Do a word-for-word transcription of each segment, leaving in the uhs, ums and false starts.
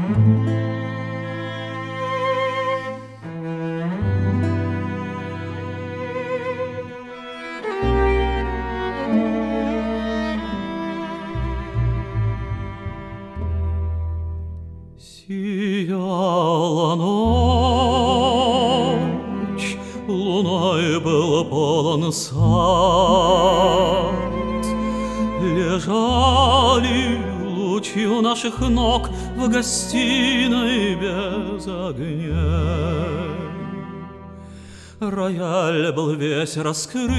Сияла ночь, луной был полон сад, лежали лучи у наших ног в гостиной без огня. Рояль был весь раскрыт,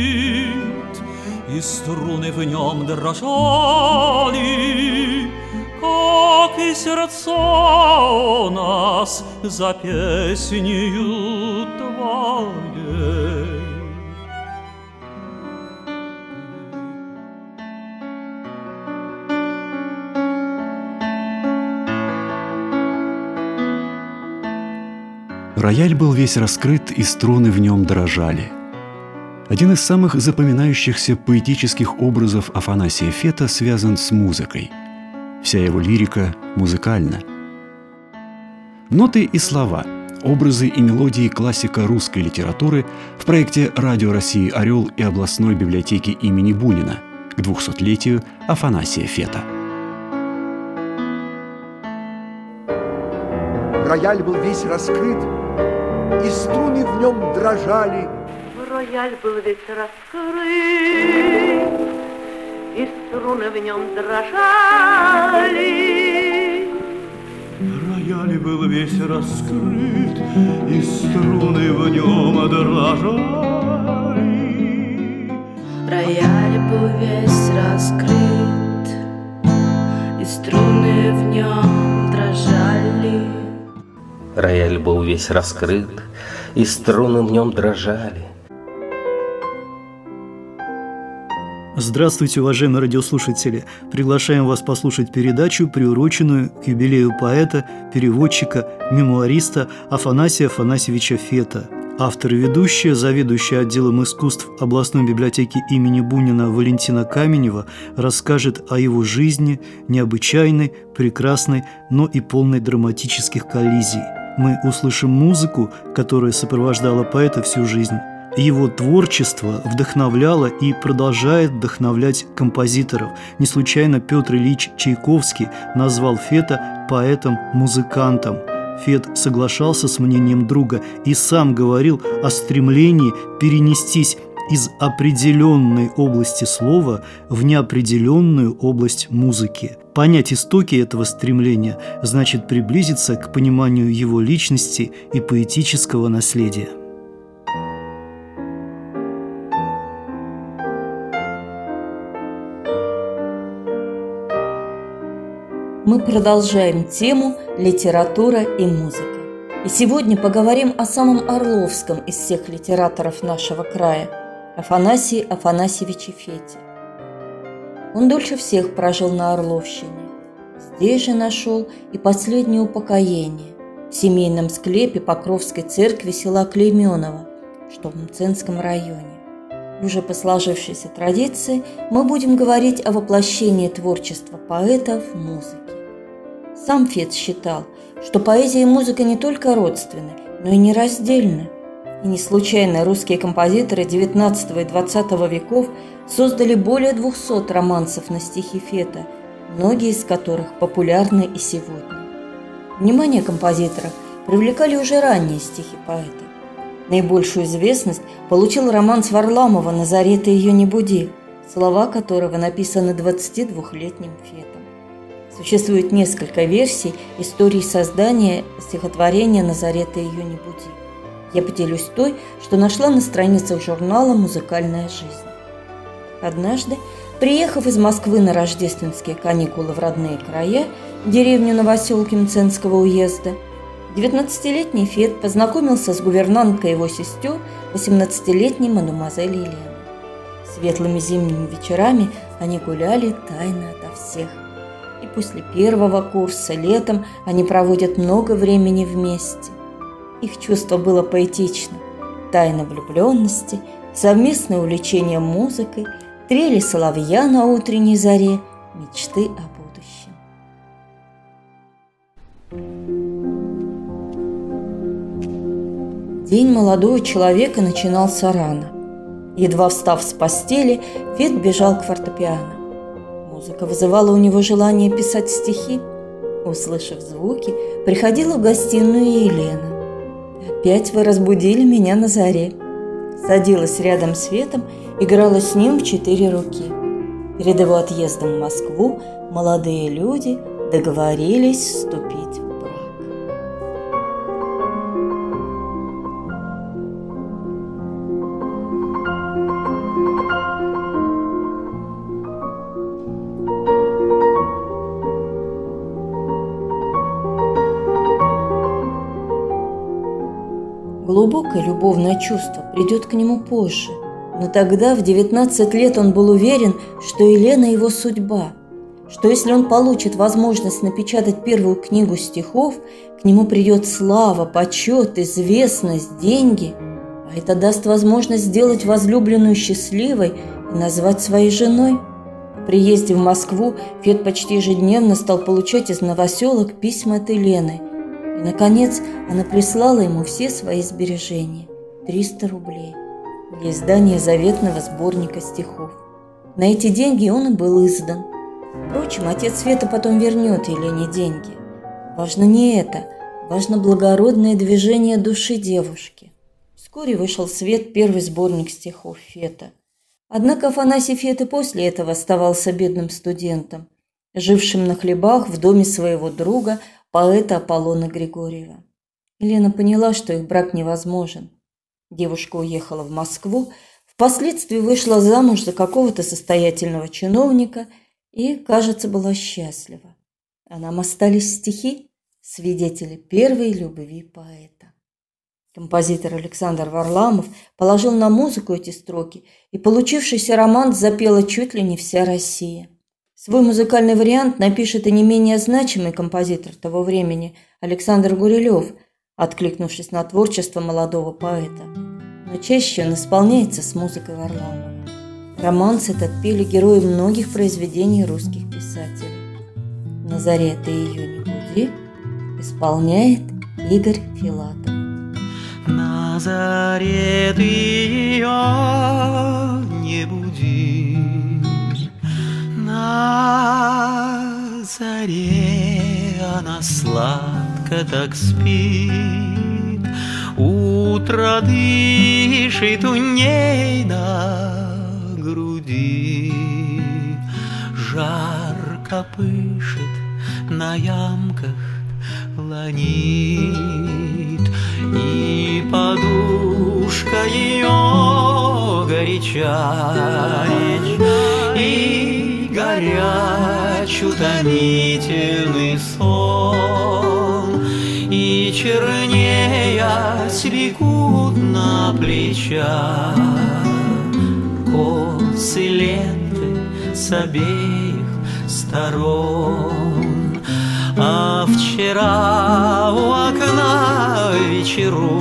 и струны в нем дрожали, как и сердца у нас за песнею твоей. Рояль был весь раскрыт, и струны в нем дрожали. Один из самых запоминающихся поэтических образов Афанасия Фета связан с музыкой. Вся его лирика музыкальна. Ноты и слова, образы и мелодии классика русской литературы в проекте «Радио России Орел» и областной библиотеки имени Бунина к двухсотлетию Афанасия Фета. Рояль был весь раскрыт, и струны в нем дрожали. Рояль был весь раскрыт, и струны в нем дрожали. Рояль был весь раскрыт, и струны в нем дрожали. Рояль был весь раскрыт, и струны в нем дрожали. Рояль был весь раскрыт, и струны в нем дрожали. Здравствуйте, уважаемые радиослушатели! Приглашаем вас послушать передачу, приуроченную к юбилею поэта, переводчика, мемуариста Афанасия Афанасьевича Фета. Автор и ведущая, заведующая отделом искусств областной библиотеки имени Бунина Валентина Каменева расскажет о его жизни, необычайной, прекрасной, но и полной драматических коллизий. Мы услышим музыку, которая сопровождала поэта всю жизнь. Его творчество вдохновляло и продолжает вдохновлять композиторов. Не случайно Петр Ильич Чайковский назвал Фета поэтом-музыкантом. Фет соглашался с мнением друга и сам говорил о стремлении перенестись из определенной области слова в неопределенную область музыки. Понять истоки этого стремления значит приблизиться к пониманию его личности и поэтического наследия. Мы продолжаем тему «Литература и музыка». И сегодня поговорим о самом орловском из всех литераторов нашего края – Афанасии Афанасьевиче Фете. Он дольше всех прожил на Орловщине. Здесь же нашел и последнее упокоение в семейном склепе Покровской церкви села Клейменово, что в Мценском районе. Уже по сложившейся традиции мы будем говорить о воплощении творчества поэта в музыке. Сам Фет считал, что поэзия и музыка не только родственны, но и нераздельны. И не случайно русские композиторы девятнадцатого и двадцатого веков создали более двухсот романсов на стихи Фета, многие из которых популярны и сегодня. Внимание композиторов привлекали уже ранние стихи поэта. Наибольшую известность получил романс Варламова «На заре ты ее не буди», слова которого написаны двадцатидвухлетним Фетом. Существует несколько версий истории создания стихотворения «На заре ты ее не буди». Я поделюсь той, что нашла на страницах журнала «Музыкальная жизнь». Однажды, приехав из Москвы на рождественские каникулы в родные края, деревню Новоселки Мценского уезда, девятнадцатилетний Фет познакомился с гувернанткой его сестер, восемнадцатилетней мадемуазель Еленой. Светлыми зимними вечерами они гуляли тайно ото всех. И после первого курса летом они проводят много времени вместе. Их чувство было поэтично. Тайна влюбленности, совместное увлечение музыкой, трели соловья на утренней заре, мечты о будущем. День молодого человека начинался рано. Едва встав с постели, Фет бежал к фортепиано. Музыка вызывала у него желание писать стихи. Услышав звуки, приходила в гостиную Елена. «Опять вы разбудили меня на заре». Садилась рядом с Фетом, играла с ним в четыре руки. Перед его отъездом в Москву молодые люди договорились вступить в брак. Глубокое любовное чувство придет к нему позже, но тогда, в девятнадцать лет, он был уверен, что Елена его судьба, что если он получит возможность напечатать первую книгу стихов, к нему придет слава, почет, известность, деньги, а это даст возможность сделать возлюбленную счастливой и назвать своей женой. По приезде в Москву Фет почти ежедневно стал получать из новоселок письма от Елены. И, наконец, она прислала ему все свои сбережения – триста рублей для издания заветного сборника стихов. На эти деньги он и был издан. Впрочем, отец Фета потом вернет Елене деньги. Важно не это, важно благородное движение души девушки. Вскоре вышел в свет первый сборник стихов Фета. Однако Афанасий Фет и после этого оставался бедным студентом, жившим на хлебах в доме своего друга, поэта Аполлона Григорьева. Елена поняла, что их брак невозможен. Девушка уехала в Москву, впоследствии вышла замуж за какого-то состоятельного чиновника и, кажется, была счастлива. А нам остались стихи, свидетели первой любви поэта. Композитор Александр Варламов положил на музыку эти строки, и получившийся роман запела чуть ли не вся Россия. Свой музыкальный вариант напишет и не менее значимый композитор того времени Александр Гурилев, откликнувшись на творчество молодого поэта. Но чаще он исполняется с музыкой Варламова. Романс этот пели герои многих произведений русских писателей. «На заре ты ее не буди» исполняет Игорь Филатов. На заре ты ее не буди, на заре она сладко так спит, утро дышит у ней на груди, жарко пышет на ямках ланит, и подушка ее горяча, и горяч утомительный сон, и чернея бегут на плечах косы ленты с обеих сторон. А вчера у окна вечеру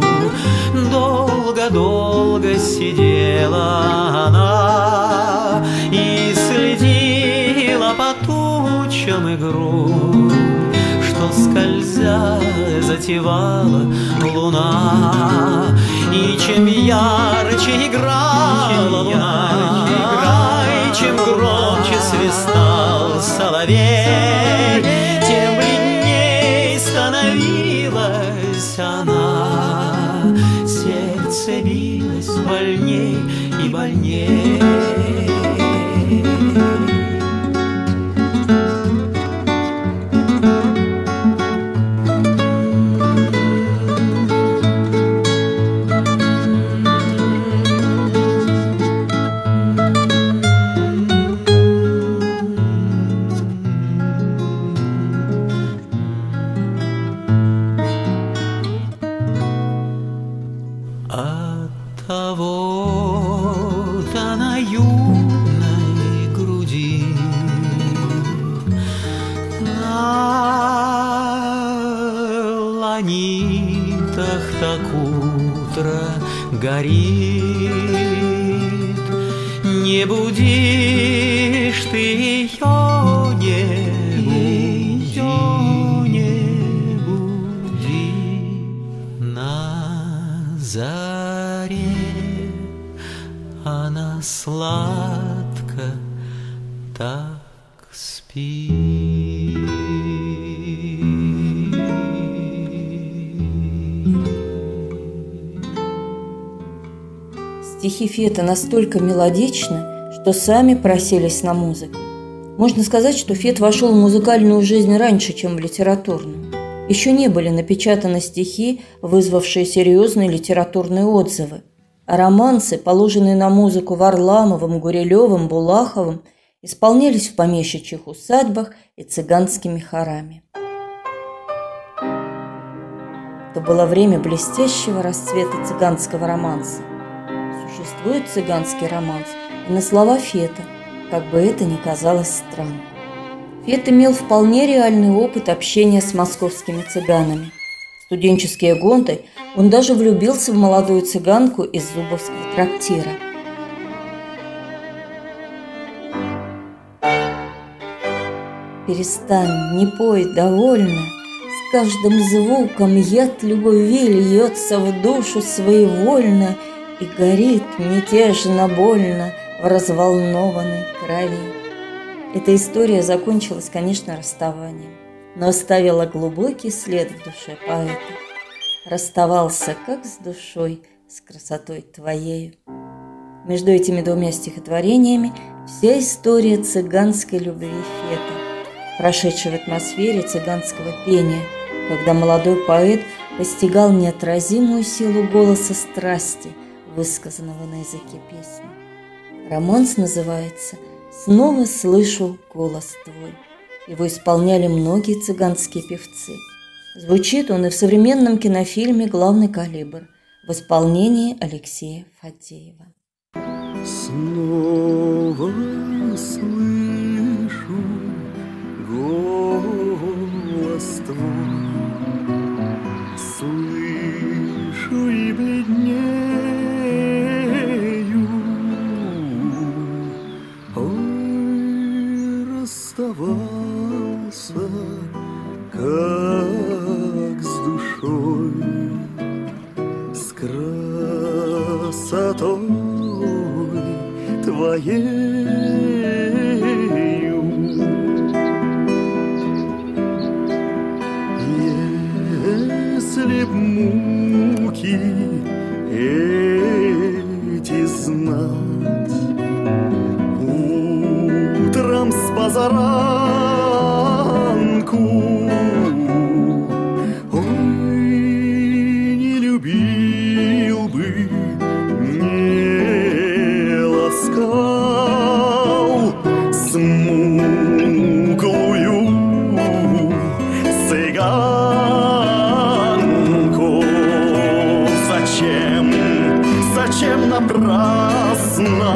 долго-долго сидела она и следила по тучам игру, что скользя затевала луна. И чем ярче играла луна, и чем громче свистал соловей, тем бледней становилась она. Сердце билось больней и больней. Оттого-то на юной груди, на ланитах так утро горит. Не будишь ты ее, не буди, не сладко так спи. Стихи Фета настолько мелодичны, что сами просились на музыку. Можно сказать, что Фет вошел в музыкальную жизнь раньше, чем в литературную. Еще не были напечатаны стихи, вызвавшие серьезные литературные отзывы. А романсы, положенные на музыку Варламовым, Гурилевым, Булаховым, исполнялись в помещичьих усадьбах и цыганскими хорами. Это было время блестящего расцвета цыганского романса. Существует цыганский романс и на слова Фета, как бы это ни казалось странным. Фет имел вполне реальный опыт общения с московскими цыганами. В студенческие годы он даже влюбился в молодую цыганку из Зубовского трактира. «Перестань, не пой, довольно, с каждым звуком яд любви льется в душу своевольно и горит мятежно больно в разволнованной крови». Эта история закончилась, конечно, расставанием, но оставила глубокий след в душе поэта. Расставался как с душой, с красотой твоею. Между этими двумя стихотворениями вся история цыганской любви Фета, прошедшей в атмосфере цыганского пения, когда молодой поэт постигал неотразимую силу голоса страсти, высказанного на языке песни. Романс называется «Снова слышу голос твой». Его исполняли многие цыганские певцы. Звучит он и в современном кинофильме «Главный калибр» в исполнении Алексея Фадеева. Снова слышу голос твой, слышу и бледнею. Расставался, как с душой, с красотой твоею. Если б муки эти знать, утром с позаранку, ой, не любил бы, не ласкал смуглую цыганку. Зачем, зачем напрасно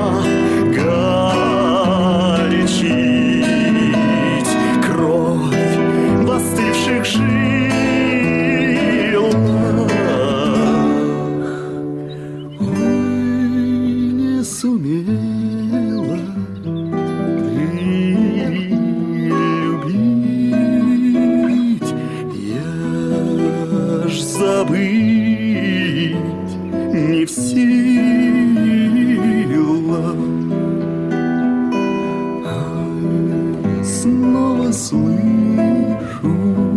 горячить кровь в остывших жилах? Ой, не сумела ты любить, я ж забыть не в силах. Снова слышу.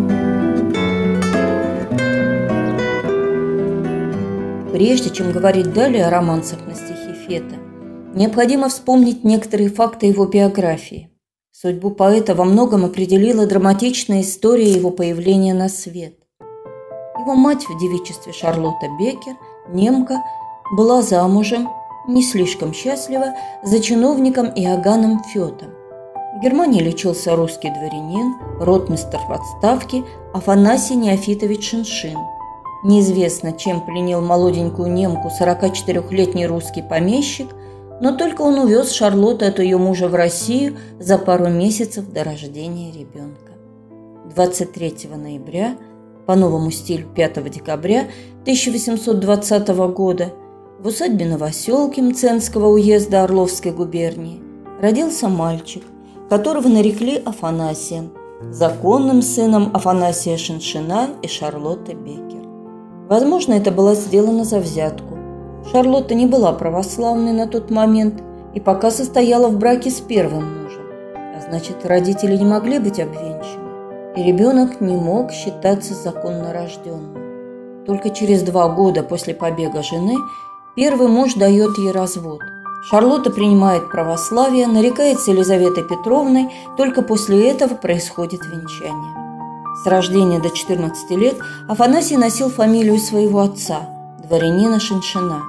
Прежде чем говорить далее о романсах на стихи Фета, необходимо вспомнить некоторые факты его биографии. Судьбу поэта во многом определила драматичная история его появления на свет. Его мать в девичестве Шарлотта Беккер, немка, была замужем, не слишком счастлива, за чиновником Иоганном Фетом. В Германии лечился русский дворянин, ротмистр в отставке Афанасий Неофитович Шиншин. Неизвестно, чем пленил молоденькую немку сорокачетырехлетний русский помещик, но только он увез Шарлотту от ее мужа в Россию за пару месяцев до рождения ребенка. двадцать третьего ноября, по новому стилю пятого декабря тысяча восемьсот двадцатого года, в усадьбе Новоселки Мценского уезда Орловской губернии родился мальчик, которого нарекли Афанасием, законным сыном Афанасия Шиншина и Шарлотты Беккер. Возможно, это было сделано за взятку. Шарлотта не была православной на тот момент, и пока состояла в браке с первым мужем, а значит, родители не могли быть обвенчаны, и ребенок не мог считаться законно рожденным. Только через два года после побега жены первый муж дает ей развод. Шарлотта принимает православие, нарекается Елизаветой Петровной, только после этого происходит венчание. С рождения до четырнадцати лет Афанасий носил фамилию своего отца, дворянина Шиншина.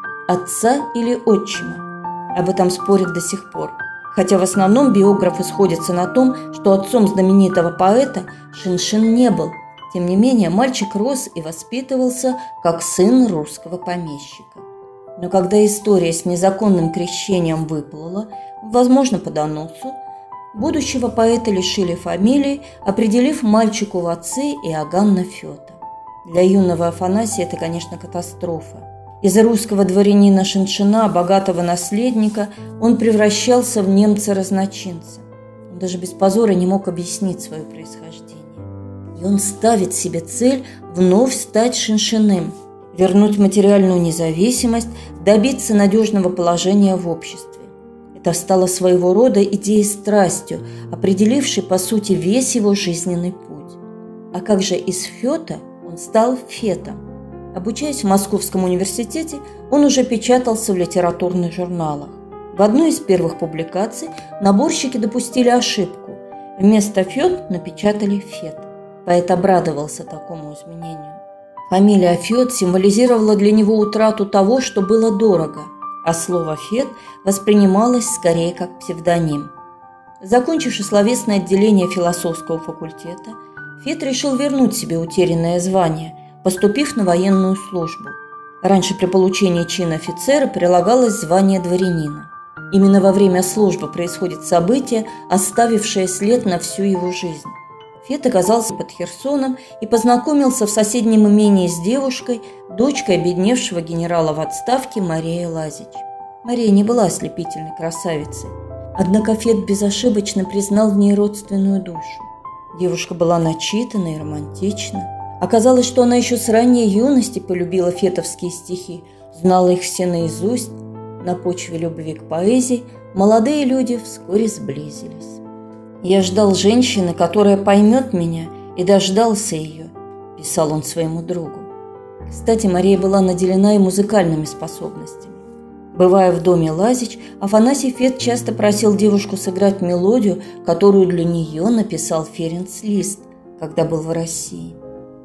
Отца или отчима? Об этом спорят до сих пор. Хотя в основном биографы сходятся на том, что отцом знаменитого поэта Шиншин не был. Тем не менее, мальчик рос и воспитывался как сын русского помещика. Но когда история с незаконным крещением выплыла, возможно, по доносу, будущего поэта лишили фамилии, определив мальчику в отцы Иоганна Фета. Для юного Афанасия это, конечно, катастрофа. Из русского дворянина Шиншина, богатого наследника, он превращался в немца-разночинца. Он даже без позора не мог объяснить свое происхождение. И он ставит себе цель вновь стать Шиншиным, вернуть материальную независимость, добиться надежного положения в обществе. Это стало своего рода идеей-страстью, определившей, по сути, весь его жизненный путь. А как же из Фета он стал Фетом? Обучаясь в Московском университете, он уже печатался в литературных журналах. В одной из первых публикаций наборщики допустили ошибку. Вместо Фет напечатали Фет. Поэт обрадовался такому изменению. Фамилия Фет символизировала для него утрату того, что было дорого, а слово «Фет» воспринималось скорее как псевдоним. Закончивши словесное отделение философского факультета, Фет решил вернуть себе утерянное звание, поступив на военную службу. Раньше при получении чина офицера прилагалось звание дворянина. Именно во время службы происходит событие, оставившее след на всю его жизнь. Фет оказался под Херсоном и познакомился в соседнем имении с девушкой, дочкой обедневшего генерала в отставке Марией Лазич. Мария не была ослепительной красавицей, однако Фет безошибочно признал в ней родственную душу. Девушка была начитана и романтична. Оказалось, что она еще с ранней юности полюбила фетовские стихи, знала их все наизусть. На почве любви к поэзии молодые люди вскоре сблизились. «Я ждал женщины, которая поймет меня, и дождался ее», – писал он своему другу. Кстати, Мария была наделена и музыкальными способностями. Бывая в доме Лазич, Афанасий Фет часто просил девушку сыграть мелодию, которую для нее написал Ференц Лист, когда был в России.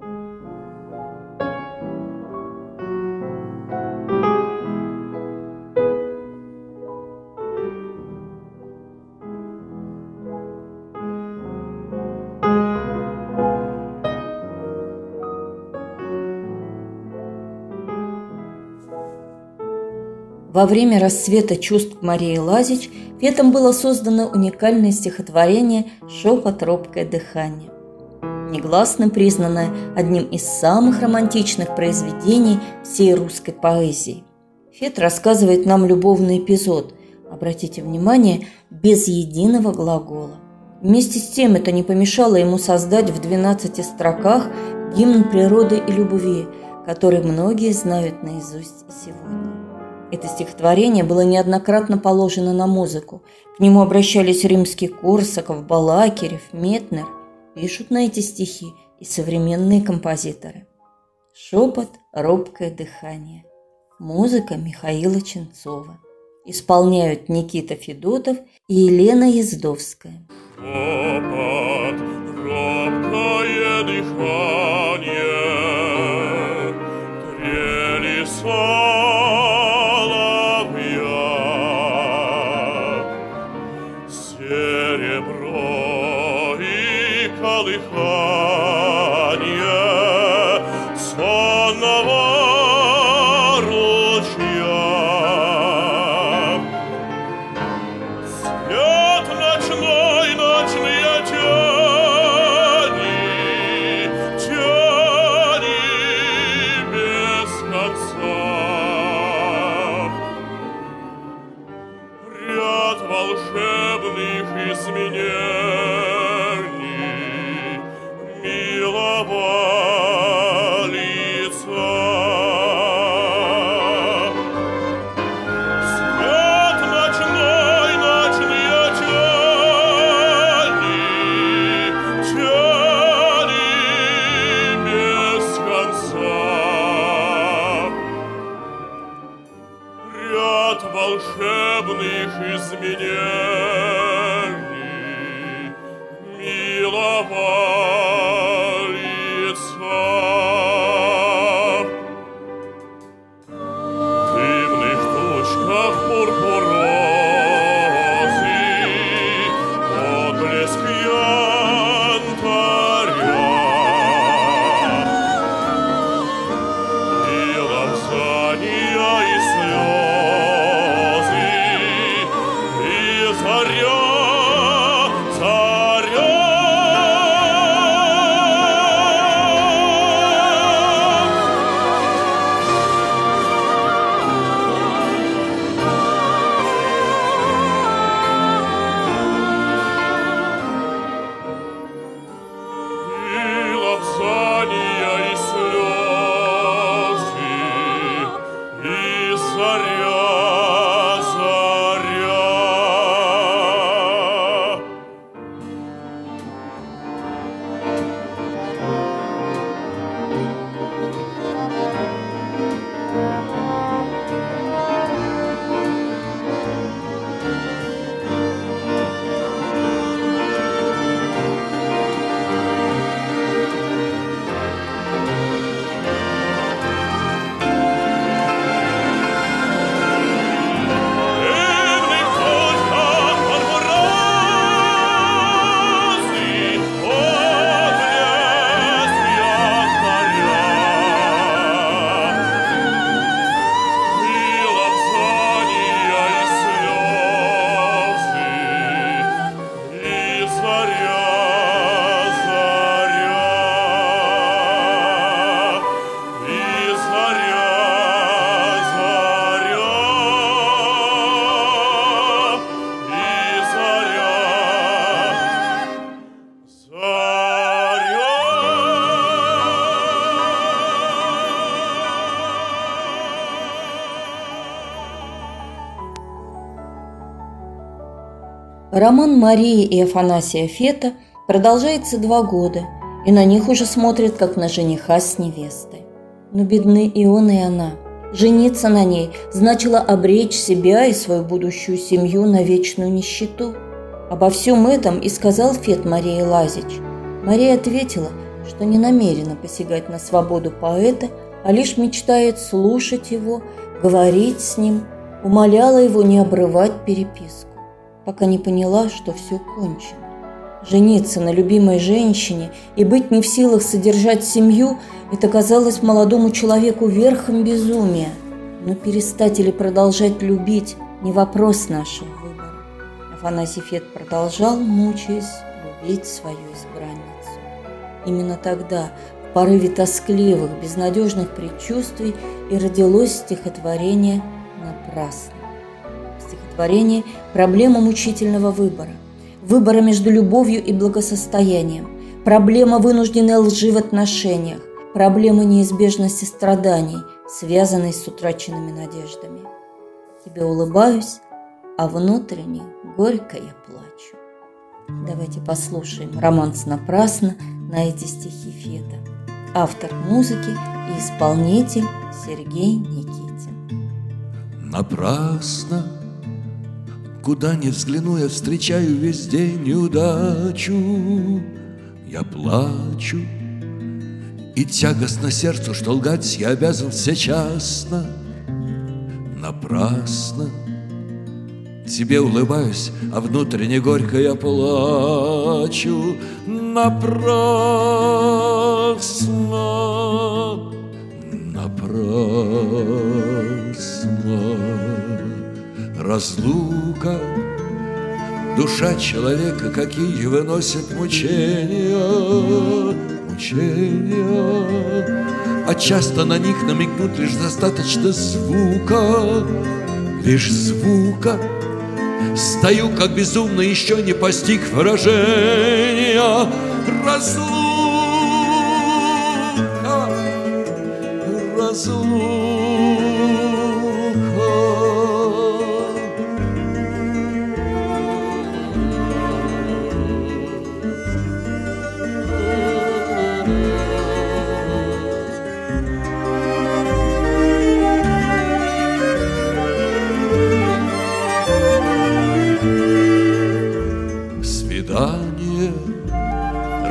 Во время расцвета чувств к Марии Лазич Фетом было создано уникальное стихотворение «Шепот, робкое дыхание», негласно признанное одним из самых романтичных произведений всей русской поэзии. Фет рассказывает нам любовный эпизод, обратите внимание, без единого глагола. Вместе с тем это не помешало ему создать в двенадцати строках гимн природы и любви, который многие знают наизусть и сегодня. Это стихотворение было неоднократно положено на музыку. К нему обращались Римский-Корсаков, Балакирев, Метнер. Пишут на эти стихи и современные композиторы. «Шепот, робкое дыхание». Музыка Михаила Ченцова. Исполняют Никита Федотов и Елена Ездовская. Шепот, робкое дыхание, трели серебро и колыхание сонного ручья. Свет ночной, ночные тени, тени без конца. Ряд волшебных изменений милого лица. Свет ночной, Роман Марии и Афанасия Фета продолжается два года, и на них уже смотрят, как на жениха с невестой. Но бедны и он, и она. Жениться на ней значило обречь себя и свою будущую семью на вечную нищету. Обо всем этом и сказал Фет Марии Лазич. Мария ответила, что не намерена посягать на свободу поэта, а лишь мечтает слушать его, говорить с ним, умоляла его не обрывать переписку, пока не поняла, что все кончено. Жениться на любимой женщине и быть не в силах содержать семью – это казалось молодому человеку верхом безумия. Но перестать или продолжать любить – не вопрос нашего выбора. Афанасий Фет продолжал, мучаясь, любить свою избранницу. Именно тогда, в порыве тоскливых, безнадежных предчувствий, и родилось стихотворение «Напрасно». Стихотворение – проблема мучительного выбора. Выбора между любовью и благосостоянием. Проблема вынужденной лжи в отношениях. Проблема неизбежности страданий, связанной с утраченными надеждами. Тебе улыбаюсь, а внутренне горько я плачу. Давайте послушаем романс «Напрасно» на эти стихи Фета. Автор музыки и исполнитель Сергей Никитин. Напрасно, куда ни взгляну, я встречаю везде неудачу. Я плачу, и тягостно сердцу, что лгать я обязан всечасно. Напрасно тебе улыбаюсь, а внутренне горько я плачу. Напрасно, напрасно. Разлука, душа человека, какие выносит мучения, мучения. А часто на них намекнуть лишь достаточно звука, лишь звука. Стою, как безумно, еще не постиг выражения. Разлука, разлука.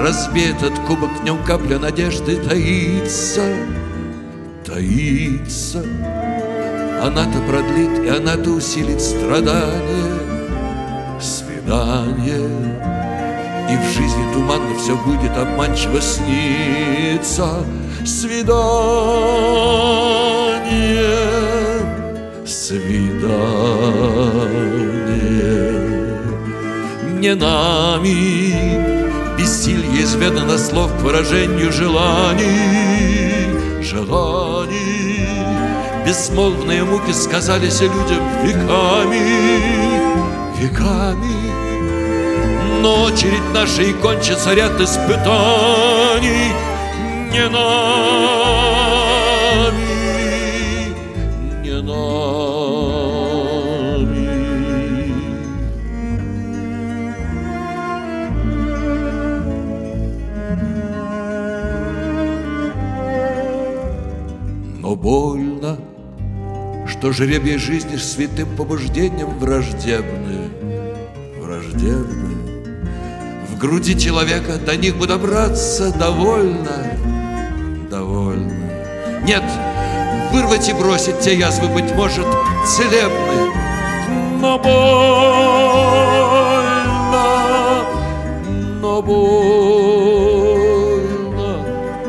разбей этот кубок, в нем капля надежды таится, таится. Она-то продлит, и она-то усилит страдания. Свидание. И в жизни туманно все будет обманчиво сниться. Свидание. Свидание. Не нами бессилье изведано слов к выражению желаний, желаний. Безмолвные муки сказались людям веками, веками. Но очередь наша и кончится ряд испытаний. Не нами, не нами. Но больно, что жребий жизни святым побуждением враждебны, враждебны. В груди человека до них бы добраться довольно, довольно. Нет, вырвать и бросить те язвы, быть может, целебны, но больно, но больно.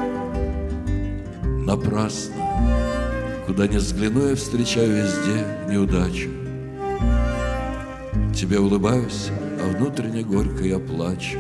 Напрасно. Куда ни взгляну, я встречаю везде неудачу. Тебе улыбаюсь, а внутренне горько я плачу.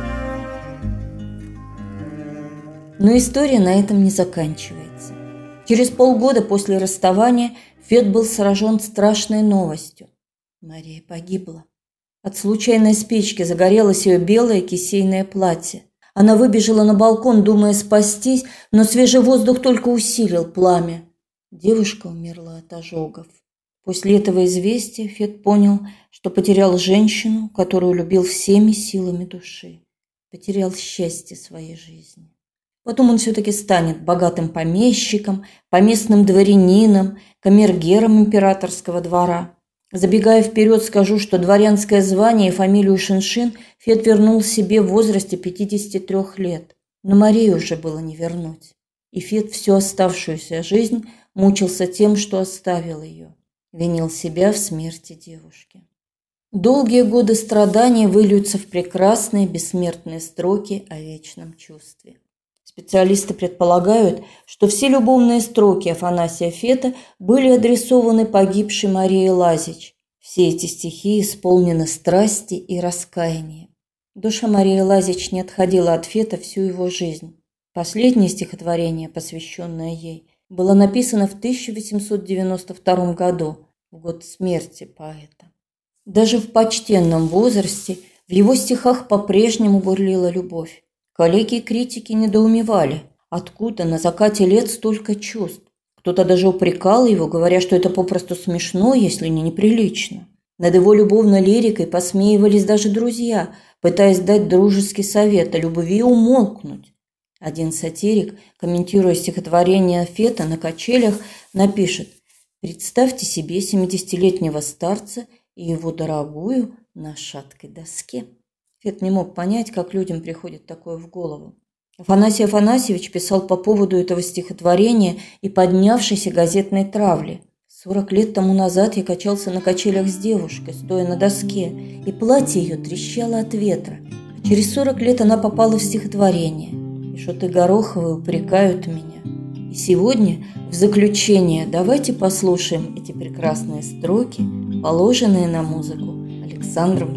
Но история на этом не заканчивается. Через полгода после расставания Фет был сражен страшной новостью. Мария погибла. От случайной спички загорелось ее белое кисейное платье. Она выбежала на балкон, думая спастись, но свежий воздух только усилил пламя. Девушка умерла от ожогов. После этого известия Фет понял, что потерял женщину, которую любил всеми силами души. Потерял счастье своей жизни. Потом он все-таки станет богатым помещиком, поместным дворянином, камергером императорского двора. Забегая вперед, скажу, что дворянское звание и фамилию Шиншин Фет вернул себе в возрасте пятидесяти трёх лет. Но Марию уже было не вернуть. И Фет всю оставшуюся жизнь мучился тем, что оставил ее. Винил себя в смерти девушки. Долгие годы страданий выльются в прекрасные бессмертные строки о вечном чувстве. Специалисты предполагают, что все любовные строки Афанасия Фета были адресованы погибшей Марии Лазич. Все эти стихи исполнены страсти и раскаяния. Душа Марии Лазич не отходила от Фета всю его жизнь. Последнее стихотворение, посвященное ей, было написано в тысяча восемьсот девяносто втором году, в год смерти поэта. Даже в почтенном возрасте в его стихах по-прежнему бурлила любовь. Коллеги и критики недоумевали, откуда на закате лет столько чувств. Кто-то даже упрекал его, говоря, что это попросту смешно, если не неприлично. Над его любовной лирикой посмеивались даже друзья, пытаясь дать дружеский совет о любви и умолкнуть. Один сатирик, комментируя стихотворение Фета на качелях, напишет: «Представьте себе семидесятилетнего старца и его дорогую на шаткой доске». Фет не мог понять, как людям приходит такое в голову. Афанасий Афанасьевич писал по поводу этого стихотворения и поднявшейся газетной травли. Сорок лет тому назад я качался на качелях с девушкой, стоя на доске, и платье ее трещало от ветра. А через сорок лет она попала в стихотворение. И шуты Гороховы упрекают меня. И сегодня, в заключение, давайте послушаем эти прекрасные строки, положенные на музыку Александром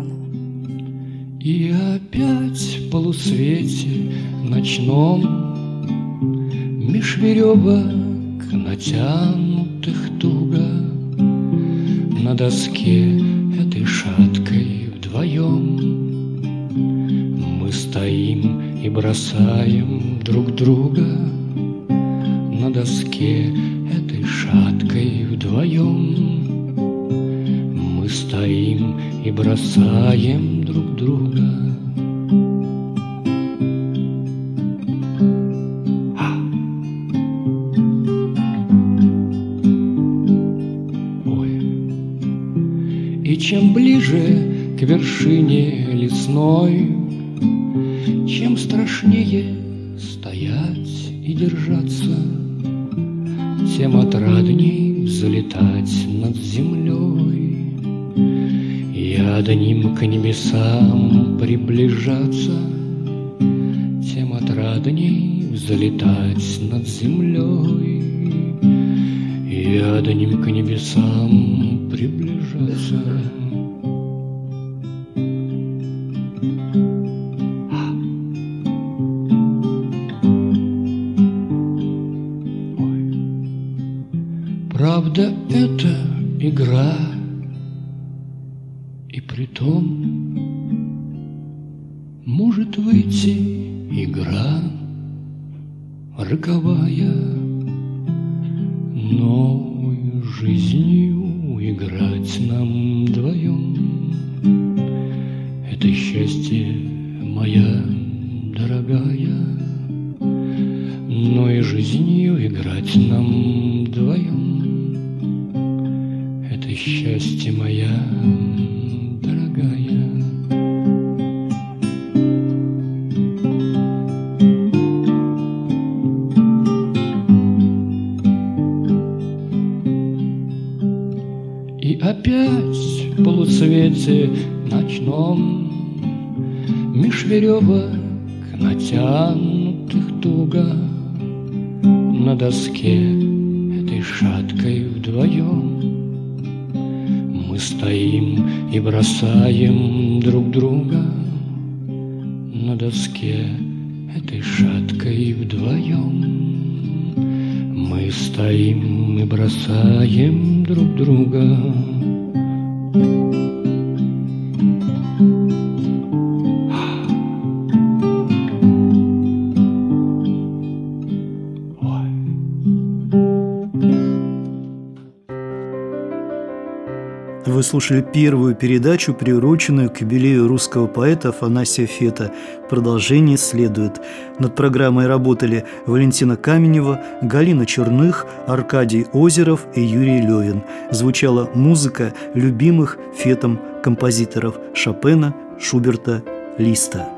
Сухановым. И опять в полусвете ночном, меж веревок натянутых туго, на доске этой шаткой вдвоем мы стоим и бросаем друг друга. На доске этой шаткой вдвоем мы стоим и бросаем друг друга. А. Ой. И чем ближе к вершине лесной, чем страшнее стоять и держаться, тем отрадней взлетать над землей и одним к небесам приближаться, тем отрадней взлетать над землей и одним к небесам приближаться. Правда, это игра, и притом может выйти игра роковая, но жизнью играть нам вдвоем — это счастье, моя дорогая, но и жизнью играть нам вдвоем — это счастье, моя дорогая. И опять в полусвете ночном меж веревок натянутых туго на доске этой шаткой вдвоем мы стоим и бросаем друг друга на доске этой шаткой вдвоем. Мы стоим и бросаем друг друга. Вы слушали первую передачу, приуроченную к юбилею русского поэта Афанасия Фета. Продолжение следует. Над программой работали Валентина Каменева, Галина Черных, Аркадий Озеров и Юрий Левин. Звучала музыка любимых Фетом композиторов Шопена, Шуберта, Листа.